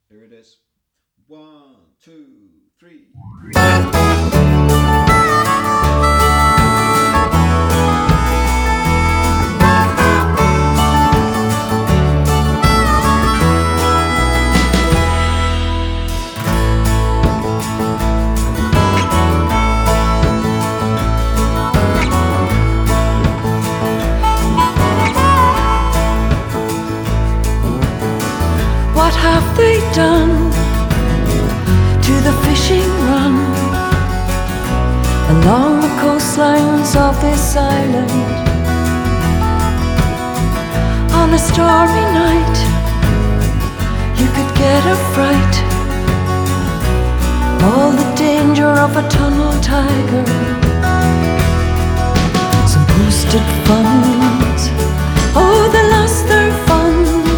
Here it is. 1, 2, 3. What have they done to the fishing run along the coastlines of this island? On a stormy night, you could get a fright. All the danger of a tunnel tiger. Some boosted funds, oh, they lost their fun.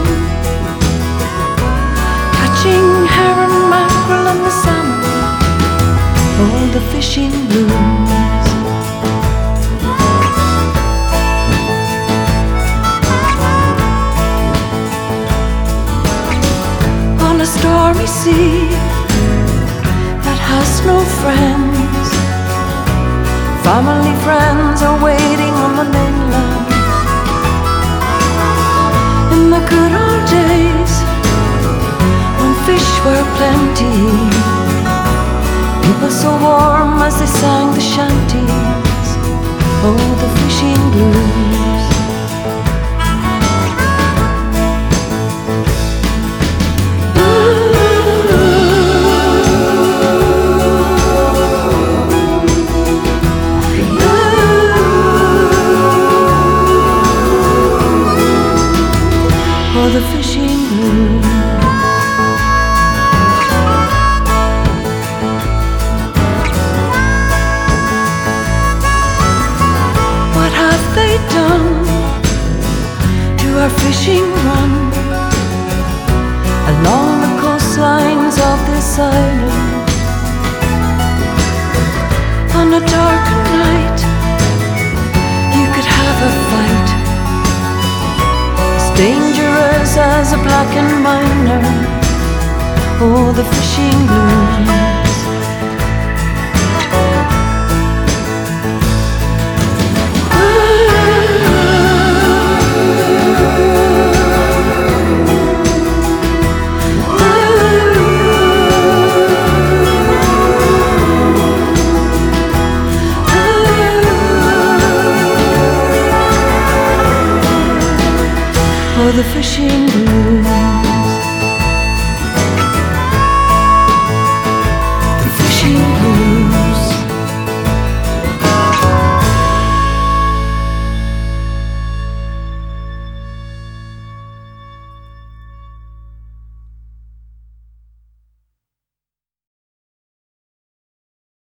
Catching herring, mackerel and the salmon, all the fishing blues. On a stormy sea that has no friends, family friends are waiting on the mainland. In the good old days, fish were plenty, people so warm as they sang the shanties, oh, the fishing blues. Oh, the fishing blues. Done to our fishing run along the coastlines of this island. On a dark night, you could have a fight as dangerous as a blackened miner. Oh, the fishing blues.